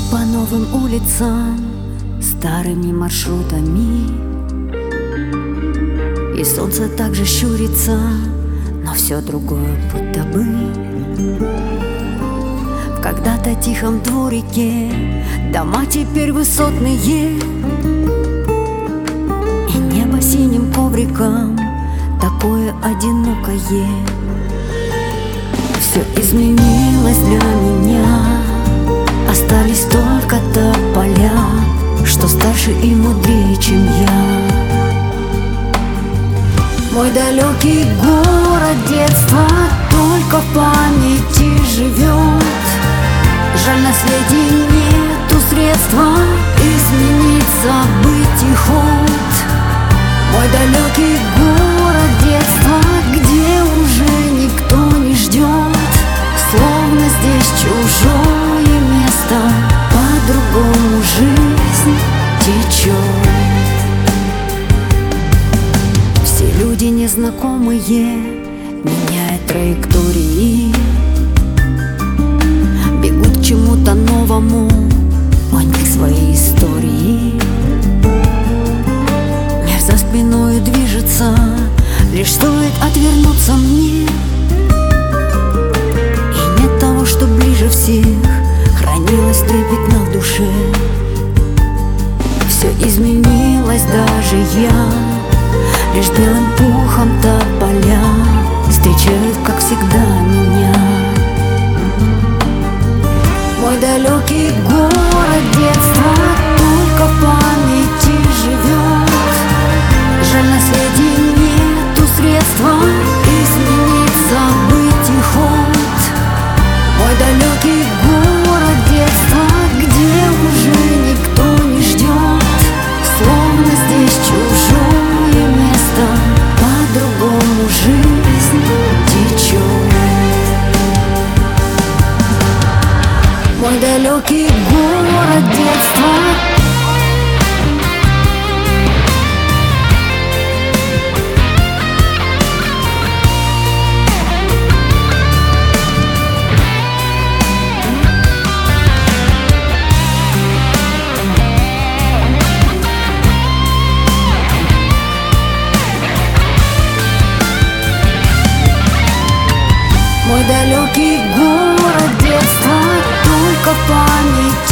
По новым улицам, старыми маршрутами, и солнце также щурится, но все другое будто бы. В когда-то тихом дворике дома теперь высотные, и небо синим ковриком такое одинокое. Все изменилось для меня, остались только тополя, что старше и мудрее, чем я. Мой далекий город детства только в памяти живет. Жаль, на свете нету средства изменить событий ход. Мой далекий город детства, где уже никто не ждет, словно здесь чужое место, по-другому жизнь течет. Все люди незнакомые меняют траектории, бегут к чему-то новому, у них свои истории. Мир за спиной движется, лишь стоит отвернуться мне, и нет того, что ближе всех хранилось трепетно в душе. Все изменилось, даже я, лишь белым пухом тополя встречают, как всегда, меня. Мой далекий город детства только в памяти живет. Жаль, на свете нету средства изменить событий ход. Мой далекий город детства, где уже никто не ждет, словно здесь чужое место, по-другому жизнь течет. Мой далекий город детства. Мой далекий город детства только в памяти